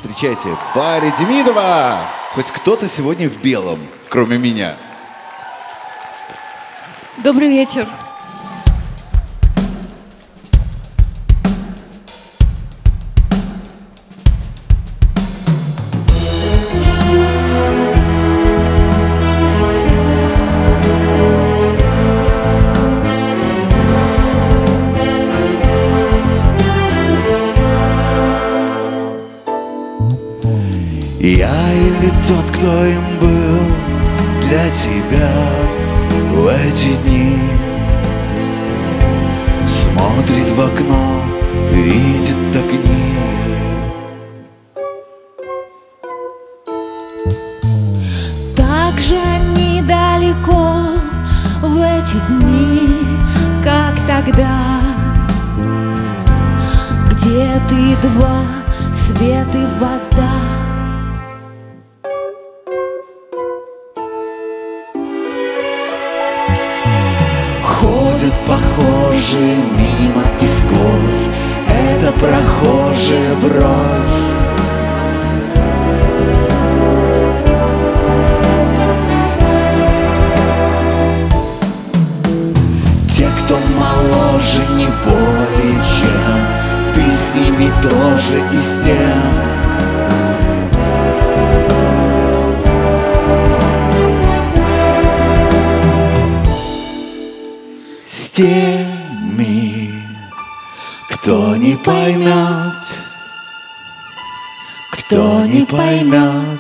Встречайте, Варя Демидова! Хоть кто-то сегодня в белом, кроме меня. Добрый вечер. Я или тот, кто им был для тебя в эти дни, смотрит в окно, видит огни. Так же они далеко в эти дни, как тогда, где ты два, свет и вода. Ходят похожие мимо и сквозь, это прохожие брось. Те, кто моложе, не более чем, ты с ними тоже и с тем. С теми, кто не поймет, кто не поймет.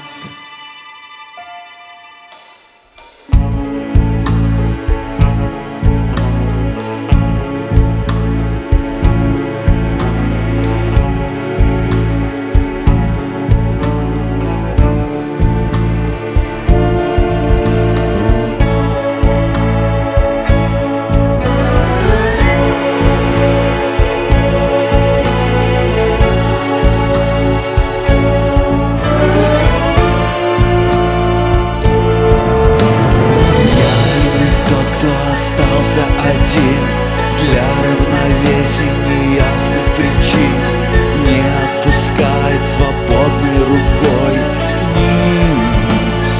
Остался один для равновесия неясных причин, не отпускает свободной рукой нить.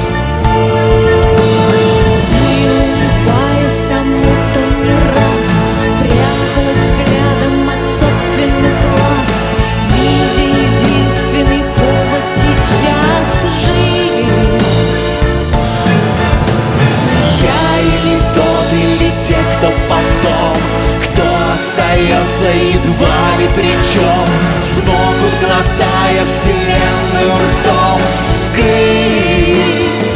Не улыбаясь тому, кто не раз пряталась взглядом от собственных глаз, видя единственный повод сейчас жить. Я или тот, или те, кто потом, кто остается едва ли причем, смогут, глотая вселенную ртом, скрыть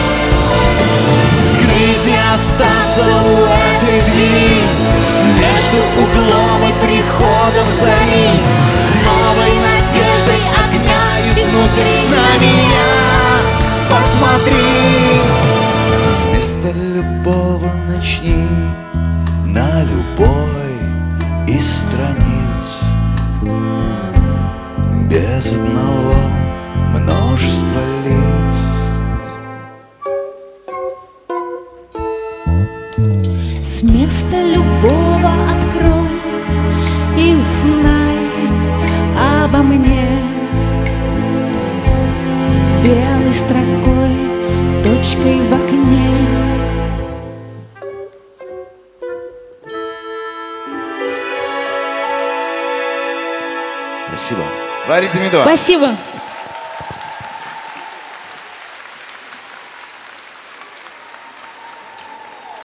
и остаться у этой двери между углом и приходом зари, с новой надеждой огня изнутри. На меня посмотри, с места любого начни, на любой из страниц, без одного множества лиц. С места любого открой и узнай обо мне белой строкой, точкой в окне. Спасибо. Варя Демидова. Спасибо.